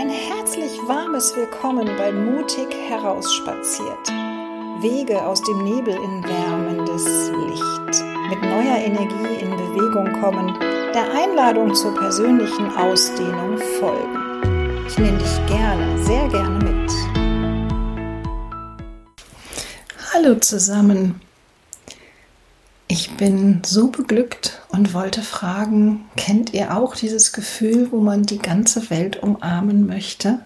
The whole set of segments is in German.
Ein herzlich warmes Willkommen bei Mutig herausspaziert. Wege aus dem Nebel in wärmendes Licht. Mit neuer Energie in Bewegung kommen, der Einladung zur persönlichen Ausdehnung folgen. Ich nehme dich gerne, sehr gerne mit. Hallo zusammen. Ich bin so beglückt und wollte fragen, kennt ihr auch dieses Gefühl, wo man die ganze Welt umarmen möchte?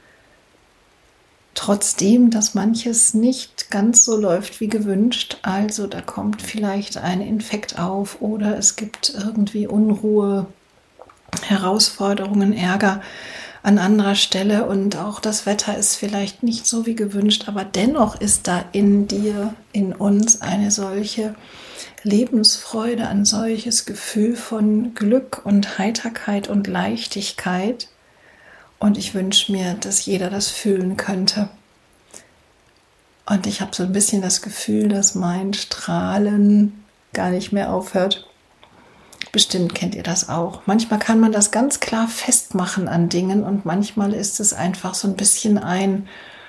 Trotzdem, dass manches nicht ganz so läuft wie gewünscht, also da kommt vielleicht ein Infekt auf oder es gibt irgendwie Unruhe, Herausforderungen, Ärger an anderer Stelle und auch das Wetter ist vielleicht nicht so wie gewünscht, aber dennoch ist da in dir, in uns eine solche Lebensfreude, ein solches Gefühl von Glück und Heiterkeit und Leichtigkeit. Und ich wünsche mir, dass jeder das fühlen könnte. Und ich habe so ein bisschen das Gefühl, dass mein Strahlen gar nicht mehr aufhört. Bestimmt kennt ihr das auch. Manchmal kann man das ganz klar festmachen an Dingen und manchmal ist es einfach so ein bisschen ein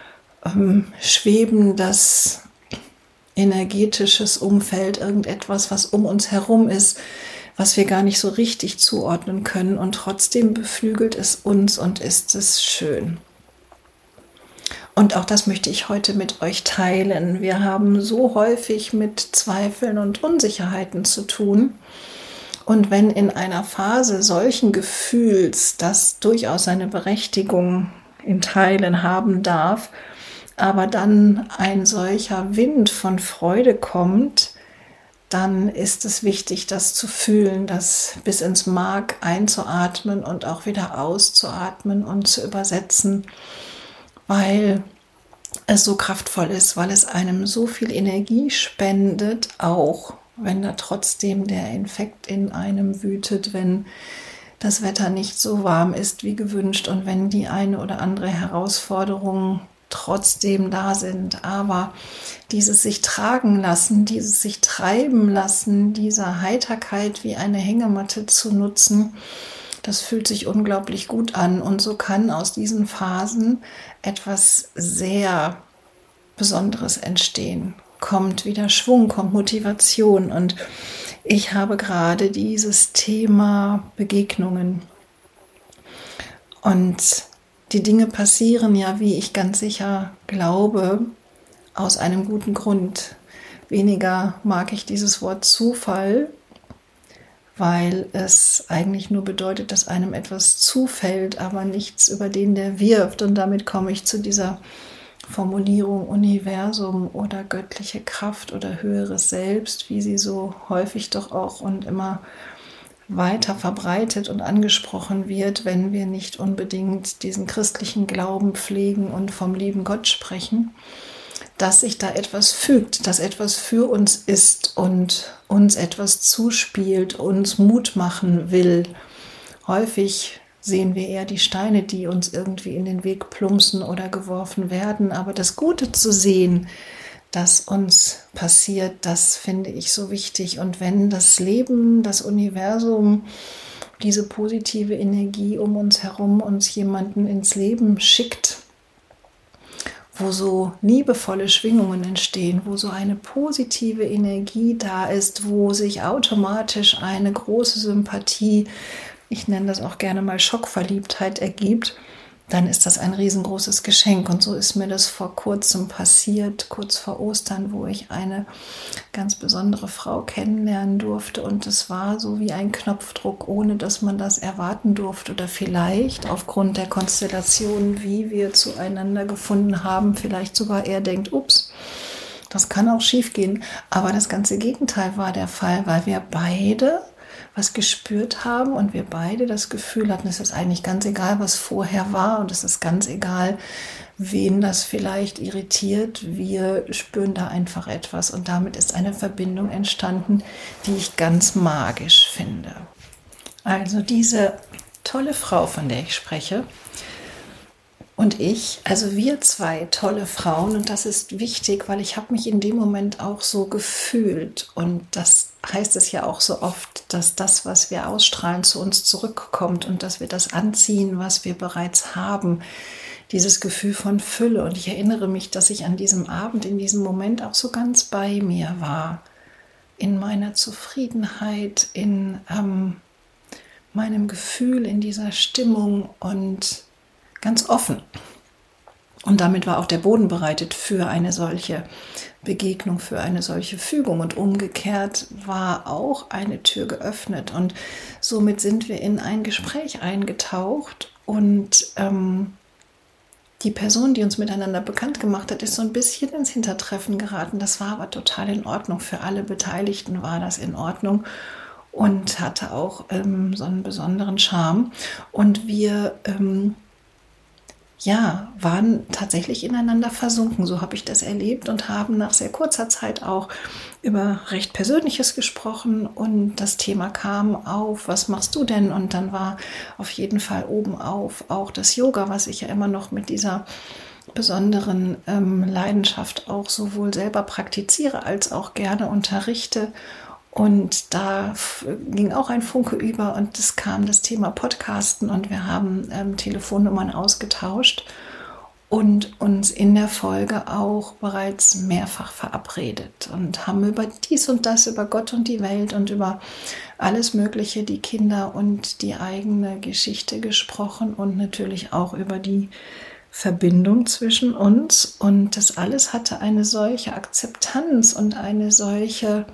schwebendes energetisches Umfeld, irgendetwas, was um uns herum ist, was wir gar nicht so richtig zuordnen können und trotzdem beflügelt es uns und ist es schön. Und auch das möchte ich heute mit euch teilen. Wir haben so häufig mit Zweifeln und Unsicherheiten zu tun. Und wenn in einer Phase solchen Gefühls, das durchaus seine Berechtigung in Teilen haben darf, aber dann ein solcher Wind von Freude kommt, dann ist es wichtig, das zu fühlen, das bis ins Mark einzuatmen und auch wieder auszuatmen und zu übersetzen, weil es so kraftvoll ist, weil es einem so viel Energie spendet, auch wenn da trotzdem der Infekt in einem wütet, wenn das Wetter nicht so warm ist wie gewünscht und wenn die eine oder andere Herausforderung trotzdem da sind, aber dieses sich tragen lassen, dieses sich treiben lassen, dieser Heiterkeit wie eine Hängematte zu nutzen, das fühlt sich unglaublich gut an und so kann aus diesen Phasen etwas sehr Besonderes entstehen. Kommt wieder Schwung, kommt Motivation und ich habe gerade dieses Thema Begegnungen und die Dinge passieren ja, wie ich ganz sicher glaube, aus einem guten Grund. Weniger mag ich dieses Wort Zufall, weil es eigentlich nur bedeutet, dass einem etwas zufällt, aber nichts über den, der wirft. Und damit komme ich zu dieser Formulierung Universum oder göttliche Kraft oder höheres Selbst, wie sie so häufig doch auch und immer weiter verbreitet und angesprochen wird, wenn wir nicht unbedingt diesen christlichen Glauben pflegen und vom lieben Gott sprechen, dass sich da etwas fügt, dass etwas für uns ist und uns etwas zuspielt, uns Mut machen will. Häufig sehen wir eher die Steine, die uns irgendwie in den Weg plumpsen oder geworfen werden, aber das Gute zu sehen, das uns passiert, das finde ich so wichtig. Und wenn das Leben, das Universum, diese positive Energie um uns herum uns jemanden ins Leben schickt, wo so liebevolle Schwingungen entstehen, wo so eine positive Energie da ist, wo sich automatisch eine große Sympathie, ich nenne das auch gerne mal Schockverliebtheit, ergibt, dann ist das ein riesengroßes Geschenk. Und so ist mir das vor kurzem passiert, kurz vor Ostern, wo ich eine ganz besondere Frau kennenlernen durfte. Und es war so wie ein Knopfdruck, ohne dass man das erwarten durfte. Oder vielleicht aufgrund der Konstellation, wie wir zueinander gefunden haben, vielleicht sogar er denkt, ups, das kann auch schief gehen. Aber das ganze Gegenteil war der Fall, weil wir beide was gespürt haben und wir beide das Gefühl hatten, es ist eigentlich ganz egal, was vorher war und es ist ganz egal, wen das vielleicht irritiert. Wir spüren da einfach etwas und damit ist eine Verbindung entstanden, die ich ganz magisch finde. Also diese tolle Frau, von der ich spreche, und ich, also wir zwei tolle Frauen und das ist wichtig, weil ich habe mich in dem Moment auch so gefühlt und das heißt es ja auch so oft, dass das, was wir ausstrahlen, zu uns zurückkommt und dass wir das anziehen, was wir bereits haben. Dieses Gefühl von Fülle. Und ich erinnere mich, dass ich an diesem Abend, in diesem Moment auch so ganz bei mir war. In meiner Zufriedenheit, in meinem Gefühl, in dieser Stimmung und ganz offen. Und damit war auch der Boden bereitet für eine solche Begegnung, für eine solche Fügung. Und umgekehrt war auch eine Tür geöffnet. Und somit sind wir in ein Gespräch eingetaucht. Und die Person, die uns miteinander bekannt gemacht hat, ist so ein bisschen ins Hintertreffen geraten. Das war aber total in Ordnung. Für alle Beteiligten war das in Ordnung und hatte auch so einen besonderen Charme. Und wir waren tatsächlich ineinander versunken, so habe ich das erlebt, und haben nach sehr kurzer Zeit auch über recht Persönliches gesprochen und das Thema kam auf, was machst du denn? Und dann war auf jeden Fall oben auf auch das Yoga, was ich ja immer noch mit dieser besonderen Leidenschaft auch sowohl selber praktiziere als auch gerne unterrichte. Und da ging auch ein Funke über und es kam das Thema Podcasten und wir haben Telefonnummern ausgetauscht und uns in der Folge auch bereits mehrfach verabredet und haben über dies und das, über Gott und die Welt und über alles Mögliche, die Kinder und die eigene Geschichte gesprochen und natürlich auch über die Verbindung zwischen uns. Und das alles hatte eine solche Akzeptanz und eine solche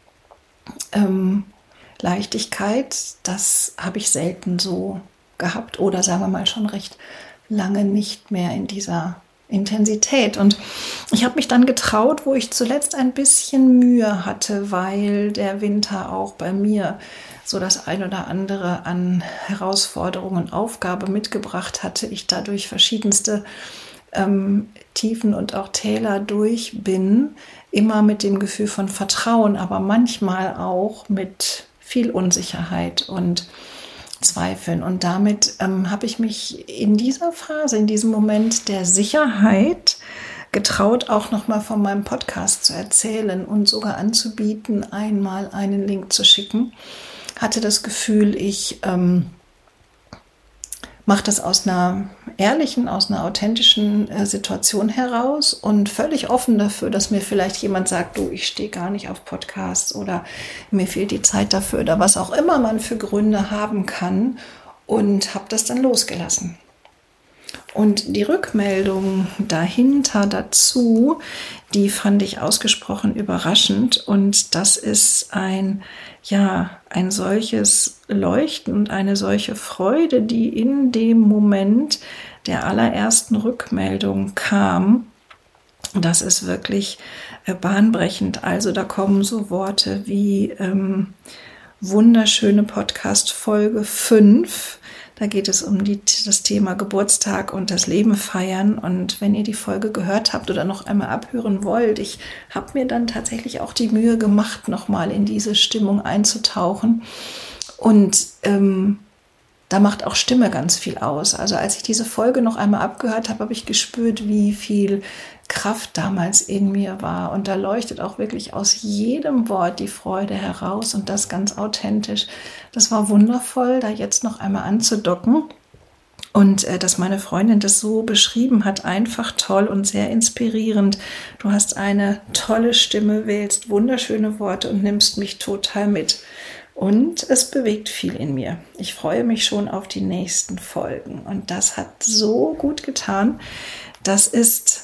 Leichtigkeit, das habe ich selten so gehabt oder sagen wir mal schon recht lange nicht mehr in dieser Intensität. Und ich habe mich dann getraut, wo ich zuletzt ein bisschen Mühe hatte, weil der Winter auch bei mir so das ein oder andere an Herausforderungen und Aufgabe mitgebracht hatte. Ich dadurch verschiedenste Tiefen und auch Täler durch bin, immer mit dem Gefühl von Vertrauen, aber manchmal auch mit viel Unsicherheit und Zweifeln. Und damit habe ich mich in dieser Phase, in diesem Moment der Sicherheit getraut, auch nochmal von meinem Podcast zu erzählen und sogar anzubieten, einmal einen Link zu schicken. Hatte das Gefühl, ich mache das aus einer ehrlichen, aus einer authentischen Situation heraus und völlig offen dafür, dass mir vielleicht jemand sagt, du, ich stehe gar nicht auf Podcasts oder mir fehlt die Zeit dafür oder was auch immer man für Gründe haben kann, und habe das dann losgelassen. Und die Rückmeldung dahinter dazu, die fand ich ausgesprochen überraschend. Und das ist ein solches Leuchten und eine solche Freude, die in dem Moment der allerersten Rückmeldung kam. Das ist wirklich bahnbrechend. Also da kommen so Worte wie wunderschöne Podcast-Folge 5. Da geht es um das Thema Geburtstag und das Leben feiern. Und wenn ihr die Folge gehört habt oder noch einmal abhören wollt, ich habe mir dann tatsächlich auch die Mühe gemacht, nochmal in diese Stimmung einzutauchen. Und da macht auch Stimme ganz viel aus. Also als ich diese Folge noch einmal abgehört habe, habe ich gespürt, wie viel Kraft damals in mir war. Und da leuchtet auch wirklich aus jedem Wort die Freude heraus und das ganz authentisch. Das war wundervoll, da jetzt noch einmal anzudocken. Und dass meine Freundin das so beschrieben hat, einfach toll und sehr inspirierend. Du hast eine tolle Stimme, wählst wunderschöne Worte und nimmst mich total mit. Und es bewegt viel in mir. Ich freue mich schon auf die nächsten Folgen. Und das hat so gut getan. Das ist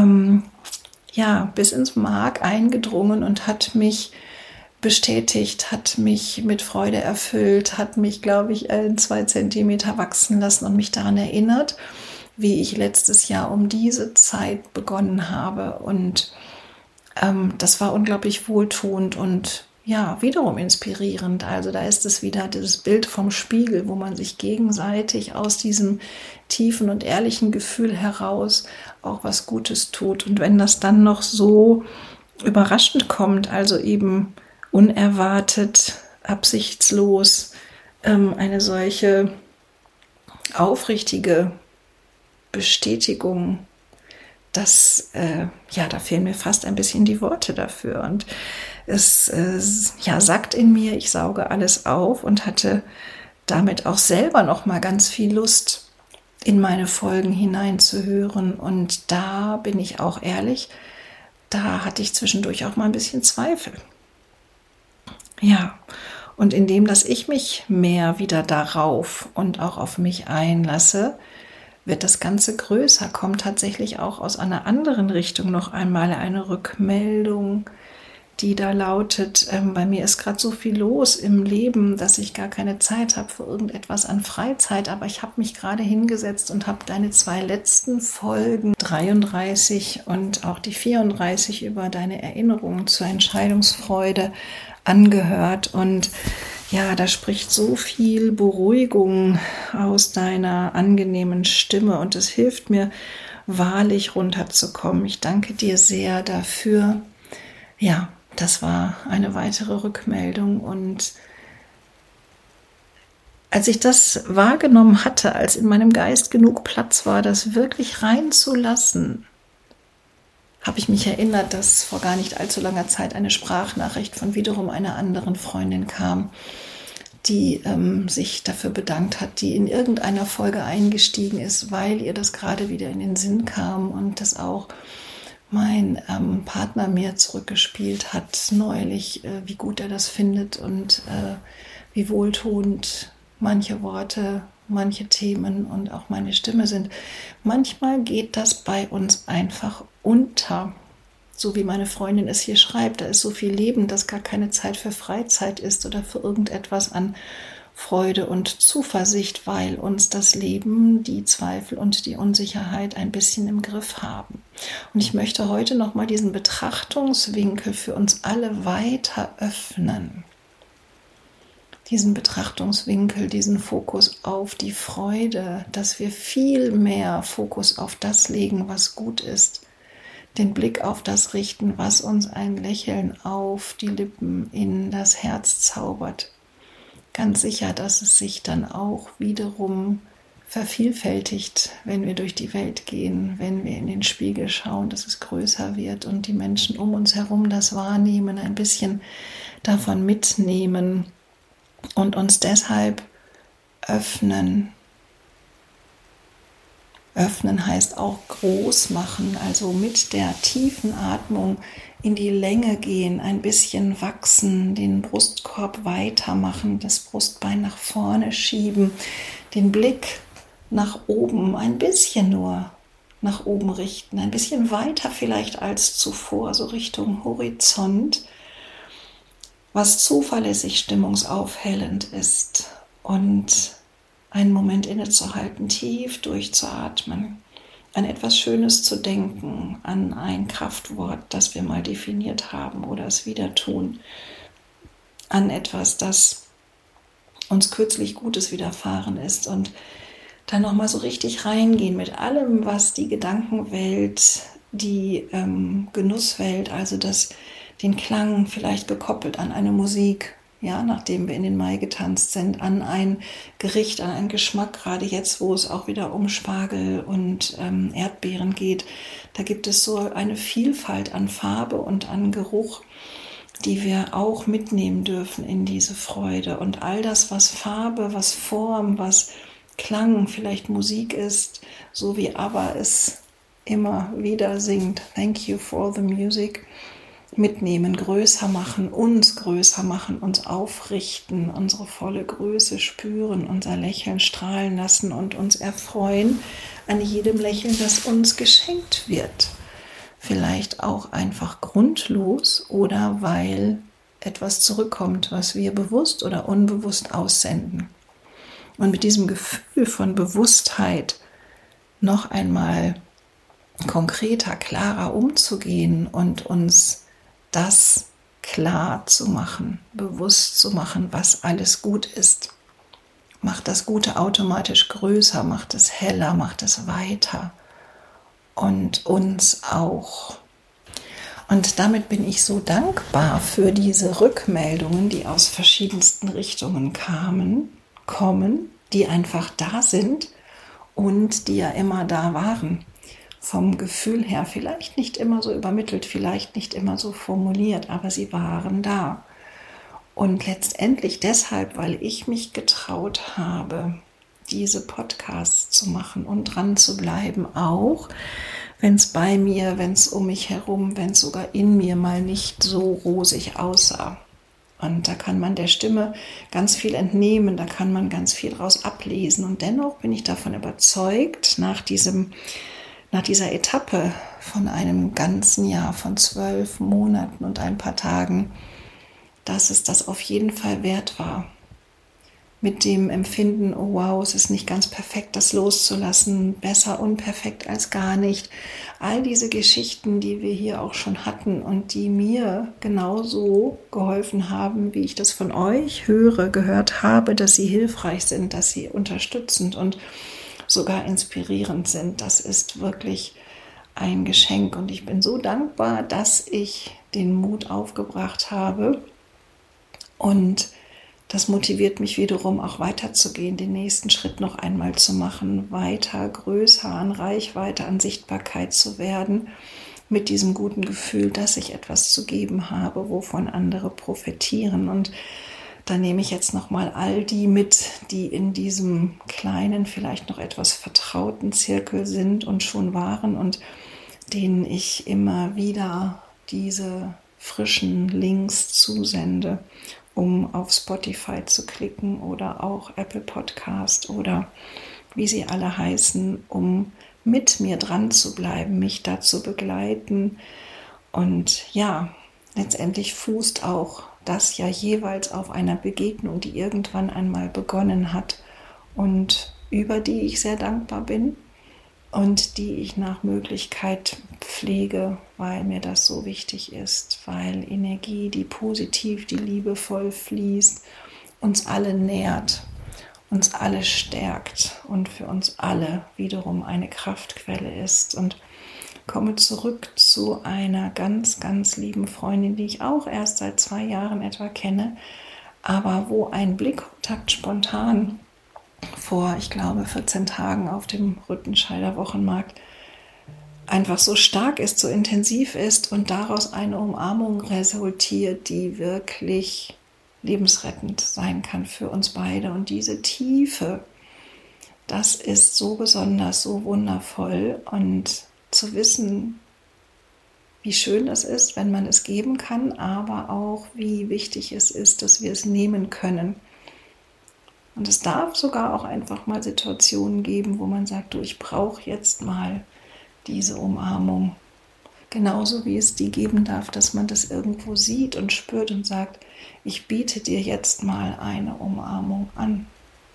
bis ins Mark eingedrungen und hat mich bestätigt, hat mich mit Freude erfüllt, hat mich, glaube ich, 2 Zentimeter wachsen lassen und mich daran erinnert, wie ich letztes Jahr um diese Zeit begonnen habe. Und das war unglaublich wohltuend und wiederum inspirierend. Also da ist es wieder dieses Bild vom Spiegel, wo man sich gegenseitig aus diesem tiefen und ehrlichen Gefühl heraus auch was Gutes tut. Und wenn das dann noch so überraschend kommt, also eben unerwartet, absichtslos, eine solche aufrichtige Bestätigung da fehlen mir fast ein bisschen die Worte dafür. Und es sackt in mir, ich sauge alles auf und hatte damit auch selber noch mal ganz viel Lust, in meine Folgen hineinzuhören. Und da bin ich auch ehrlich, da hatte ich zwischendurch auch mal ein bisschen Zweifel. Ja, und indem, dass ich mich mehr wieder darauf und auch auf mich einlasse, wird das Ganze größer, kommt tatsächlich auch aus einer anderen Richtung noch einmal eine Rückmeldung, die da lautet, bei mir ist gerade so viel los im Leben, dass ich gar keine Zeit habe für irgendetwas an Freizeit, aber ich habe mich gerade hingesetzt und habe deine 2 letzten Folgen, 33 und auch die 34, über deine Erinnerungen zur Entscheidungsfreude angehört. Und ja, da spricht so viel Beruhigung aus deiner angenehmen Stimme und es hilft mir wahrlich runterzukommen. Ich danke dir sehr dafür. Ja, das war eine weitere Rückmeldung. Und als ich das wahrgenommen hatte, als in meinem Geist genug Platz war, das wirklich reinzulassen, habe ich mich erinnert, dass vor gar nicht allzu langer Zeit eine Sprachnachricht von wiederum einer anderen Freundin kam, die sich dafür bedankt hat, die in irgendeiner Folge eingestiegen ist, weil ihr das gerade wieder in den Sinn kam und das auch mein Partner mir zurückgespielt hat neulich, wie gut er das findet und wie wohltuend manche Worte, manche Themen und auch meine Stimme sind. Manchmal geht das bei uns einfach unter. So wie meine Freundin es hier schreibt, da ist so viel Leben, dass gar keine Zeit für Freizeit ist oder für irgendetwas an Freude und Zuversicht, weil uns das Leben, die Zweifel und die Unsicherheit ein bisschen im Griff haben. Und ich möchte heute nochmal diesen Betrachtungswinkel für uns alle weiter öffnen. Diesen Betrachtungswinkel, diesen Fokus auf die Freude, dass wir viel mehr Fokus auf das legen, was gut ist. Den Blick auf das richten, was uns ein Lächeln auf die Lippen, in das Herz zaubert. Ganz sicher, dass es sich dann auch wiederum vervielfältigt, wenn wir durch die Welt gehen, wenn wir in den Spiegel schauen, dass es größer wird und die Menschen um uns herum das wahrnehmen, ein bisschen davon mitnehmen und uns deshalb öffnen. Öffnen heißt auch groß machen, also mit der tiefen Atmung in die Länge gehen, ein bisschen wachsen, den Brustkorb weitermachen, das Brustbein nach vorne schieben, den Blick nach oben, ein bisschen nur nach oben richten, ein bisschen weiter vielleicht als zuvor, so Richtung Horizont, was zuverlässig stimmungsaufhellend ist und einen Moment innezuhalten, tief durchzuatmen, an etwas Schönes zu denken, an ein Kraftwort, das wir mal definiert haben oder es wieder tun, an etwas, das uns kürzlich Gutes widerfahren ist und dann nochmal so richtig reingehen mit allem, was die Gedankenwelt, die Genusswelt, also den Klang vielleicht gekoppelt an eine Musik, ja, nachdem wir in den Mai getanzt sind, an ein Gericht, an einen Geschmack, gerade jetzt, wo es auch wieder um Spargel und Erdbeeren geht. Da gibt es so eine Vielfalt an Farbe und an Geruch, die wir auch mitnehmen dürfen in diese Freude. Und all das, was Farbe, was Form, was Klang, vielleicht Musik ist, so wie ABBA es immer wieder singt, Thank you for the music, mitnehmen, größer machen, uns aufrichten, unsere volle Größe spüren, unser Lächeln strahlen lassen und uns erfreuen an jedem Lächeln, das uns geschenkt wird. Vielleicht auch einfach grundlos oder weil etwas zurückkommt, was wir bewusst oder unbewusst aussenden. Und mit diesem Gefühl von Bewusstheit noch einmal konkreter, klarer umzugehen und uns das klar zu machen, bewusst zu machen, was alles gut ist. Macht das Gute automatisch größer, macht es heller, macht es weiter und uns auch. Und damit bin ich so dankbar für diese Rückmeldungen, die aus verschiedensten Richtungen kommen, die einfach da sind und die ja immer da waren. vom Gefühl her vielleicht nicht immer so übermittelt, vielleicht nicht immer so formuliert, aber sie waren da. Und letztendlich deshalb, weil ich mich getraut habe, diese Podcasts zu machen und dran zu bleiben, auch wenn es bei mir, wenn es um mich herum, wenn es sogar in mir mal nicht so rosig aussah. Und da kann man der Stimme ganz viel entnehmen, da kann man ganz viel draus ablesen. Und dennoch bin ich davon überzeugt, nach dieser Etappe von einem ganzen Jahr, von 12 Monaten und ein paar Tagen, dass es das auf jeden Fall wert war. Mit dem Empfinden, oh wow, es ist nicht ganz perfekt, das loszulassen, besser unperfekt als gar nicht. All diese Geschichten, die wir hier auch schon hatten und die mir genauso geholfen haben, wie ich das von euch gehört habe, dass sie hilfreich sind, dass sie unterstützend und sogar inspirierend sind. Das ist wirklich ein Geschenk und ich bin so dankbar, dass ich den Mut aufgebracht habe und das motiviert mich wiederum auch weiterzugehen, den nächsten Schritt noch einmal zu machen, weiter, größer an Reichweite, an Sichtbarkeit zu werden, mit diesem guten Gefühl, dass ich etwas zu geben habe, wovon andere profitieren. Und da nehme ich jetzt nochmal all die mit, die in diesem kleinen, vielleicht noch etwas vertrauten Zirkel sind und schon waren und denen ich immer wieder diese frischen Links zusende, um auf Spotify zu klicken oder auch Apple Podcast oder wie sie alle heißen, um mit mir dran zu bleiben, mich da zu begleiten. Und ja, letztendlich fußt auch das ja jeweils auf einer Begegnung, die irgendwann einmal begonnen hat und über die ich sehr dankbar bin und die ich nach Möglichkeit pflege, weil mir das so wichtig ist, weil Energie, die positiv, die liebevoll fließt, uns alle nährt, uns alle stärkt und für uns alle wiederum eine Kraftquelle ist. Und komme zurück zu einer ganz, ganz lieben Freundin, die ich auch erst seit 2 Jahren etwa kenne, aber wo ein Blickkontakt spontan vor, ich glaube, 14 Tagen auf dem Rüttenscheider Wochenmarkt einfach so stark ist, so intensiv ist und daraus eine Umarmung resultiert, die wirklich lebensrettend sein kann für uns beide. Und diese Tiefe, das ist so besonders, so wundervoll. Und zu wissen, wie schön das ist, wenn man es geben kann, aber auch wie wichtig es ist, dass wir es nehmen können. Und es darf sogar auch einfach mal Situationen geben, wo man sagt, du, ich brauche jetzt mal diese Umarmung. Genauso wie es die geben darf, dass man das irgendwo sieht und spürt und sagt, ich biete dir jetzt mal eine Umarmung an.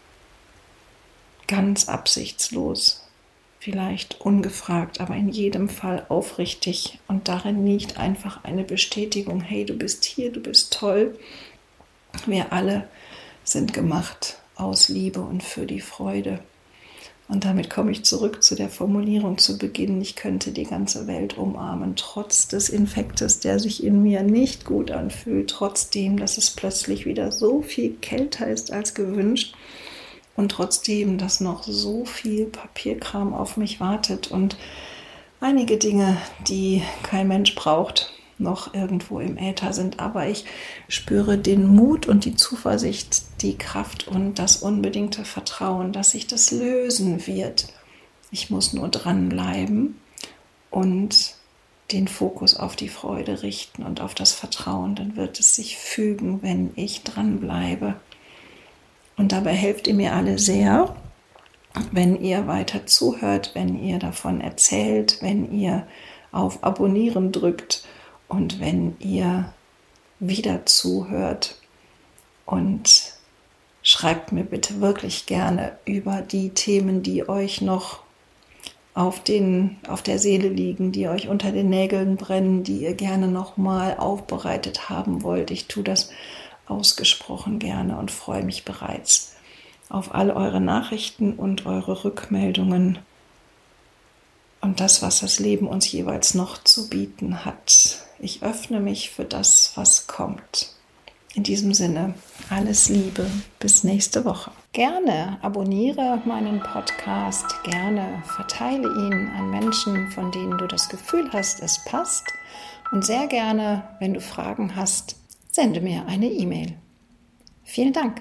Ganz absichtslos, vielleicht ungefragt, aber in jedem Fall aufrichtig und darin nicht einfach eine Bestätigung, hey, du bist hier, du bist toll. Wir alle sind gemacht aus Liebe und für die Freude. Und damit komme ich zurück zu der Formulierung zu Beginn, ich könnte die ganze Welt umarmen, trotz des Infektes, der sich in mir nicht gut anfühlt, trotzdem, dass es plötzlich wieder so viel kälter ist als gewünscht und trotzdem, dass noch so viel Papierkram auf mich wartet und einige Dinge, die kein Mensch braucht, noch irgendwo im Äther sind, aber ich spüre den Mut und die Zuversicht, die Kraft und das unbedingte Vertrauen, dass sich das lösen wird. Ich muss nur dranbleiben und den Fokus auf die Freude richten und auf das Vertrauen, dann wird es sich fügen, wenn ich dranbleibe. Und dabei helft ihr mir alle sehr, wenn ihr weiter zuhört, wenn ihr davon erzählt, wenn ihr auf Abonnieren drückt, und wenn ihr wieder zuhört und schreibt mir bitte wirklich gerne über die Themen, die euch noch auf der Seele liegen, die euch unter den Nägeln brennen, die ihr gerne nochmal aufbereitet haben wollt. Ich tue das ausgesprochen gerne und freue mich bereits auf all eure Nachrichten und eure Rückmeldungen und das, was das Leben uns jeweils noch zu bieten hat. Ich öffne mich für das, was kommt. In diesem Sinne, alles Liebe, bis nächste Woche. Gerne abonniere meinen Podcast, gerne verteile ihn an Menschen, von denen du das Gefühl hast, es passt. Und sehr gerne, wenn du Fragen hast, sende mir eine E-Mail. Vielen Dank.